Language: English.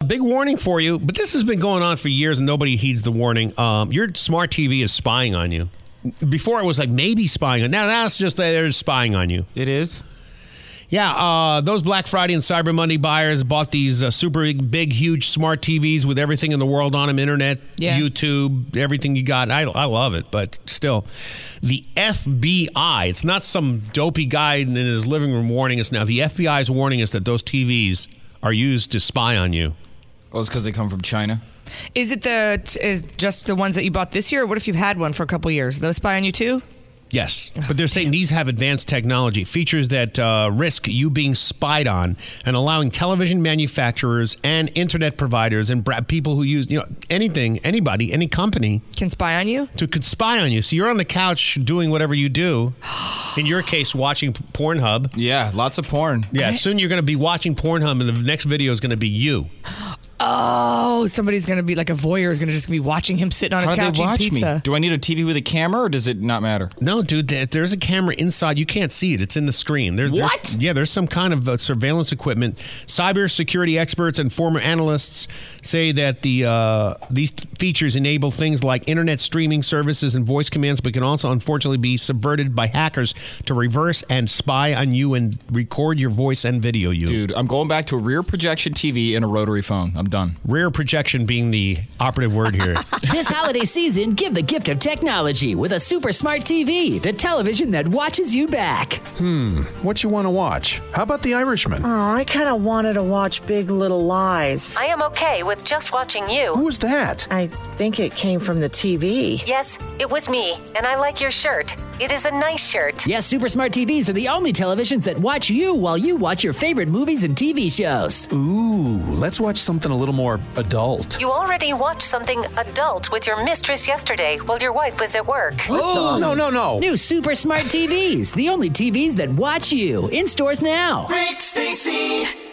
big warning for you, but this has been going on for years and nobody heeds the warning. Your smart TV is spying on you. Before it was like maybe spying on. Now that's just they're spying on you. It is? Yeah, those Black Friday and Cyber Monday buyers bought these super big, huge smart TVs with everything in the world on them, internet, YouTube, everything you got. I love it, but still. The FBI, it's not some dopey guy in his living room warning us now. The FBI is warning us that those TVs are used to spy on you. Oh, it's because they come from China? Is it just the ones that you bought this year, or what if you've had one for a couple years? Those spy on you too? Yes, but they're saying these have advanced technology, features that risk you being spied on, and allowing television manufacturers and internet providers and people who use anything, anybody, any company can spy on you. Could spy on you. So you're on the couch doing whatever you do. In your case, watching Pornhub. Yeah, lots of porn. Yeah, soon you're going to be watching Pornhub, and the next video is going to be you. Oh, somebody's going to be like a voyeur is going to just be watching him sitting on his couch eating pizza. Me? Do I need a TV with a camera, or does it not matter? No, dude, there's a camera inside. You can't see it. It's in the screen. What? There's some kind of surveillance equipment. Cybersecurity experts and former analysts say that these features enable things like internet streaming services and voice commands, but can also unfortunately be subverted by hackers to reverse and spy on you and record your voice and video you. Dude, I'm going back to a rear projection TV and a rotary phone. I'm done. Rear projection being the operative word here. This holiday season, give the gift of technology with a super smart TV, the television that watches you back. What you want to watch? How about The Irishman? Oh, I kind of wanted to watch Big Little Lies. I am okay with just watching you. Who was that? I think it came from the TV. Yes, it was me, and I like your shirt. It is a nice shirt. Yes, super smart TVs are the only televisions that watch you while you watch your favorite movies and TV shows. Ooh, let's watch something a little more adult. You already watched something adult with your mistress yesterday while your wife was at work. Oh, no. New super smart TVs, the only TVs that watch you. In stores now. Rick Stacy.